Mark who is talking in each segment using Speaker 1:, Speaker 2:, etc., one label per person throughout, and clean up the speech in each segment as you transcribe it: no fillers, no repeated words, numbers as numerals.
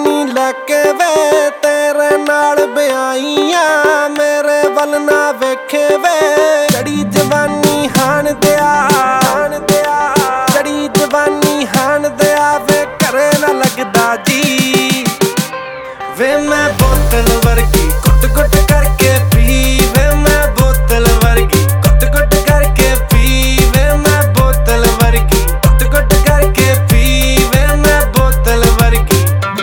Speaker 1: जवानी लैके वे तेरे नाल ब्याईयां मेरे वल ना वेखे वे। चढ़ी जवानी हाण दिया चढ़ी जवानी हाण दिया वे करे ना लगदा जी। वे मैं बोतल वर्गी घुट घुट करके पी वे मैं बोतल वर्गी घुट घुट करके पी वे मैं बोतल वर्गी घुट घुट करके पी वे मैं बोतल वर्गी।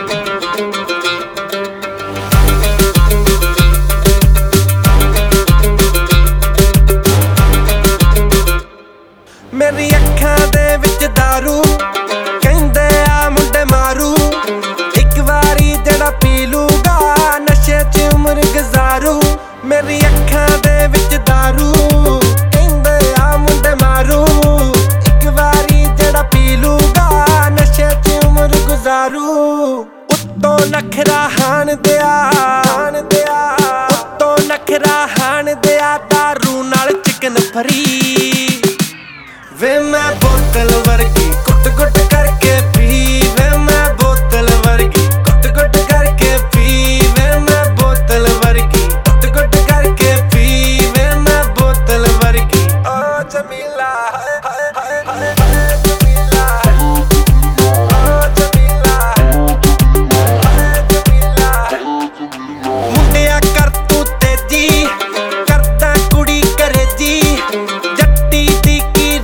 Speaker 1: मेरी अखां दे विच दारू कहंदे आ मुंडे मारू एक वारी जड़ा पी लूगा नशे च उम्र गुजारू। मेरी अखां दे विच दारू कहंदे आ मुंडे मारू एक वारी जड़ा पी लूगा नशे च उम्र गुजारू। उत्तों नखरा हाण दिया उत्तों नखरा हाण दिया दारू नाल चिकन फरी। वे मैं बोतल वर्गी घुट घुट करके पी वे मैं बोतल वर्गी घुट घुट करके पी वे मैं बोतल वर्गी घुट घुट करके पी वे मैं बोतल वर्गी। ओ जमीला हाय हाय हाय हाय जमीला ओ जमीला हाय जमीला। मुंडिया कर तू तेजी करदा कुड़ी करे जी जट्टी दी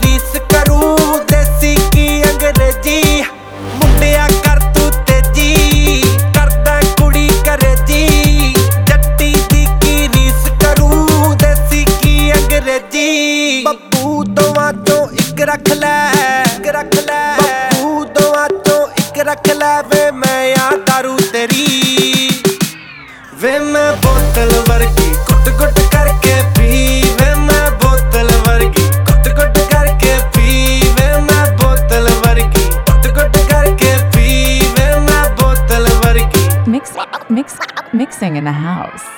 Speaker 1: बब्बू दोवां चों इक रख लै बब्बू दोवां चों इक रख लै वे मैं आ दारू तेरी। वे मैं बोतल वर्गी घुट घुट करके पी वे मैं बोतल वर्गी घुट घुट करके पी वे मैं बोतल वर्गी घुट घुट करके पी वे मैं बोतल वर्गी।
Speaker 2: Mixing in the house.